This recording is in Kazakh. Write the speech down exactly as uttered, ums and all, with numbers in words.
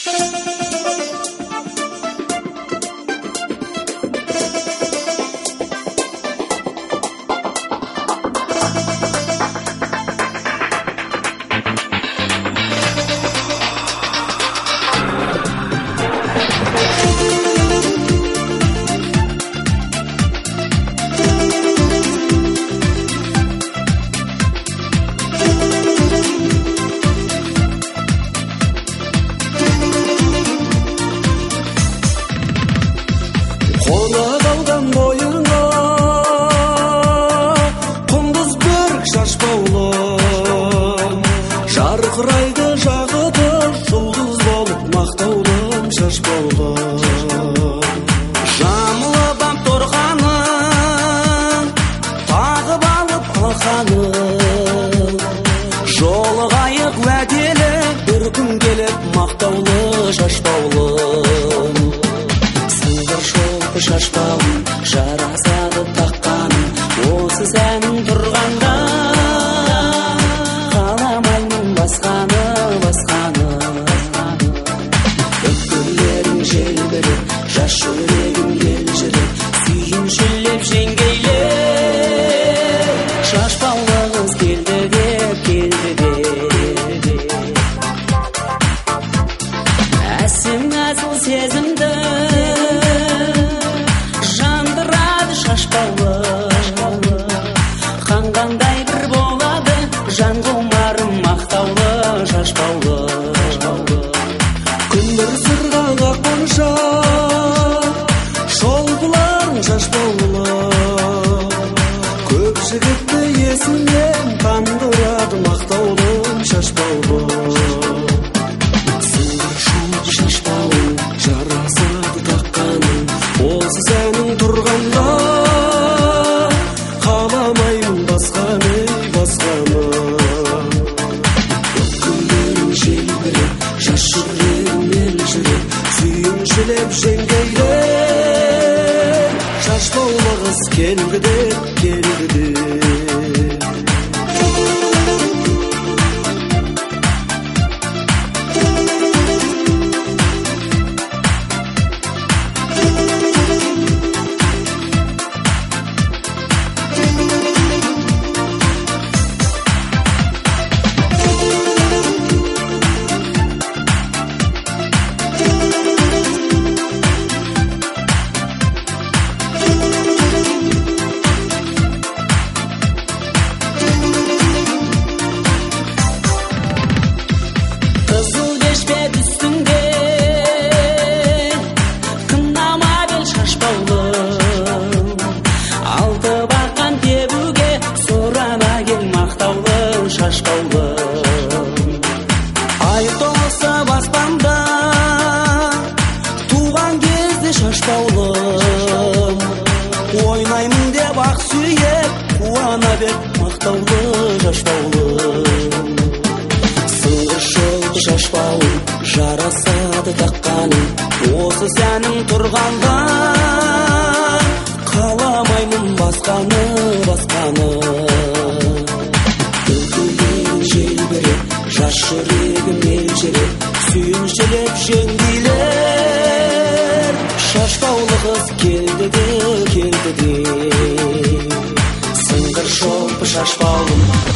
Жарқырайды жағыды жұлдыз болып мақтаулым шаш болып. Жамылып тұрғаным, тағып алып алқаным, жолығайық уәделі, бір күн келіп мақтаулы шашбаулым. Сыңғыр шолпы шашбауым, жарасады таққаным, осы сәнің тұрғанда жас жүрегім елжіреп, сүйіншілеп жеңгейлер, шашбаулы қыз келді деп, келді деп. Әсім әзіл сезімді жандырады шашбаулы, қанғандай бір болады, жан құмарым мақтаулы шашбаулы. Күндір сырғаға қонша шашбаулы, көп жігітті есімнен қандырады мақтаулым шашбаулы. Сыңғыр шолпы шашбауым, жарасады таққаным, осы сәнің тұрғанда қаламаймын басқаны, басқаны. Күндерің желбіреп, жас жүрегім елжіреп, сүйіншілеп жеңгейлер, шашбаулы қыз келді деп, келді деп. Ай толса баспанда, туған кезде шашбаулым, ойнаймын деп ақ сүйек, қуана бек мақтаулы шашбаулым. Сыңғыр шолпы шашбауым, жарасады таққаным, осы сәнің тұрғанда қаламаймын басқаны, басқаны. Жас жүрегім елжіреп, сүйіншілеп жеңгейлер, шашбаулы қыз келді де, келді де. Сыңғыр шолпы шашбауым,